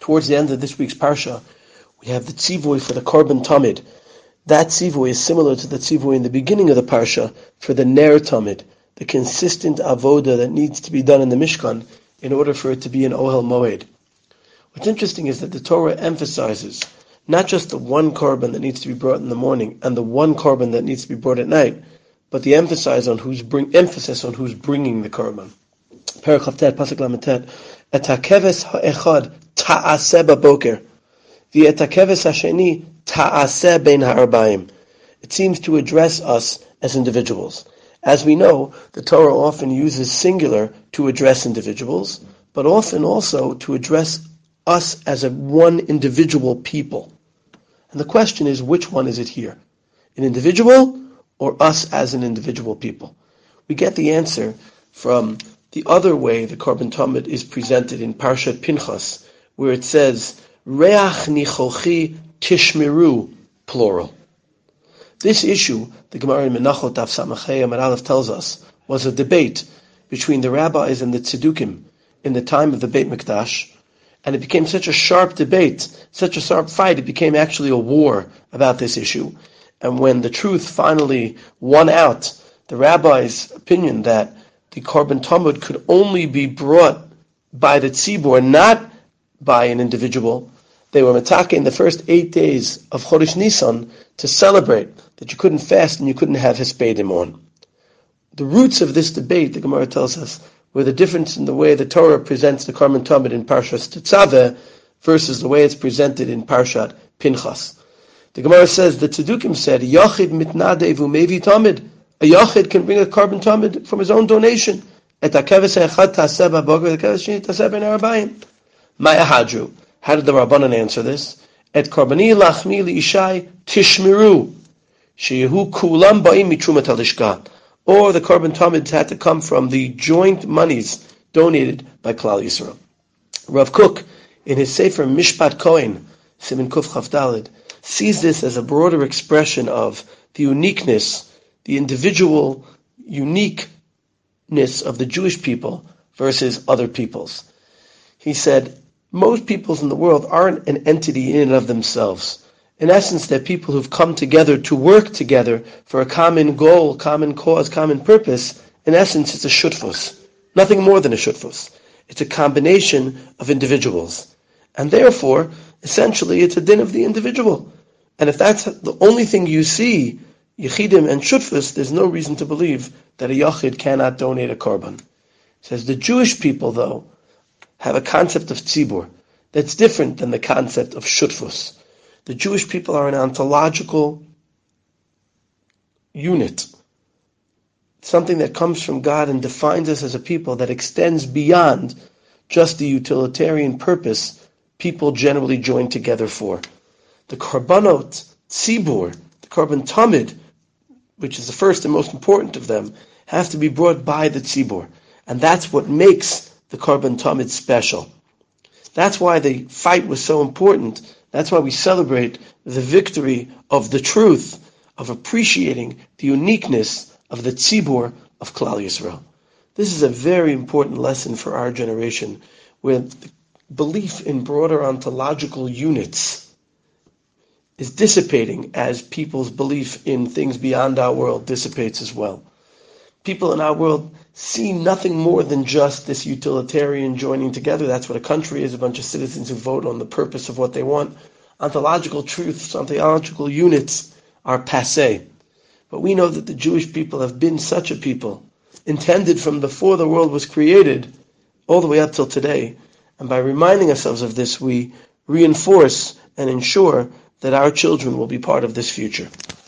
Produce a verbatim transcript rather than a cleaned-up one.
towards the end of this week's parsha, we have the tzivui for the korban tamid. That tzivui is similar to the tzivui in the beginning of the parsha for the ner tamid, the consistent avoda that needs to be done in the Mishkan in order for it to be an ohel moed. What's interesting is that the Torah emphasizes not just the one korban that needs to be brought in the morning and the one korban that needs to be brought at night, but the emphasis on who's bring emphasis on who's bringing the korban. Perek Chavtet, Pasuk Lametet, Et hakeves ha'echad ta'aseh baboker, v'et hakeves ha'sheni ta'aseh bein ha'arbaim. It seems to address us as individuals. As we know, the Torah often uses singular to address individuals, but often also to address us as a one individual people. And the question is, which one is it here? An individual or us as an individual people? We get the answer from the other way the korban tamid is presented in Parshat Pinchas, where it says, Reach nichochi tishmeru, plural. This issue, the Gemara in Menachot Daf Samachei Amud Aleph tells us, was a debate between the rabbis and the tzedukim in the time of the Beit Mikdash, and it became such a sharp debate, such a sharp fight, it became actually a war about this issue. And when the truth finally won out, the rabbi's opinion that the korban tamid could only be brought by the tzibur, not by an individual, they were matake in the first eight days of Chodesh Nisan to celebrate that you couldn't fast and you couldn't have hispedim on. The roots of this debate, the Gemara tells us, were the difference in the way the Torah presents the korban tamid in Parshat Tetzaveh versus the way it's presented in Parshat Pinchas. The Gemara says, the Tzedukim said, Yachid mitnadev umevi tamid. A Yachid can bring a korban tamid from his own donation. Et hakeves ha'echad ta'aseh b'boker, et hakeves ha'sheni ta'aseh bein ha'arbaim. Maya hadru. How did the Rabbanan answer this? Et korbani lachmi li'ishai tishmeru, sheyehu kulam ba'im mitrumat halishka. Or the korban tamid had to come from the joint monies donated by Klal Yisrael. Rav Kook, in his Sefer Mishpat Kohen, Siman Kuf Chaf Daled, sees this as a broader expression of the uniqueness, the individual uniqueness of the Jewish people versus other peoples. He said, most peoples in the world aren't an entity in and of themselves. In essence, they're people who've come together to work together for a common goal, common cause, common purpose. In essence, it's a shutfus. Nothing more than a shutfus. It's a combination of individuals. And therefore, essentially, it's a din of the individual. And if that's the only thing you see, Yechidim and Shutfus, there's no reason to believe that a Yachid cannot donate a korban. It says the Jewish people, though, have a concept of tzibur that's different than the concept of Shutfus. The Jewish people are an ontological unit, something that comes from God and defines us as a people that extends beyond just the utilitarian purpose people generally join together for. The korbanot tzibur, the korban tamid, which is the first and most important of them, have to be brought by the tzibur. And that's what makes the korban tamid special. That's why the fight was so important. That's why we celebrate the victory of the truth, of appreciating the uniqueness of the tzibur of Klal Yisrael. This is a very important lesson for our generation, where the belief in broader ontological units is dissipating as people's belief in things beyond our world dissipates as well. People in our world see nothing more than just this utilitarian joining together. That's what a country is, a bunch of citizens who vote on the purpose of what they want. Ontological truths, ontological units are passé. But we know that the Jewish people have been such a people, intended from before the world was created, all the way up till today. And by reminding ourselves of this, we reinforce and ensure that our children will be part of this future.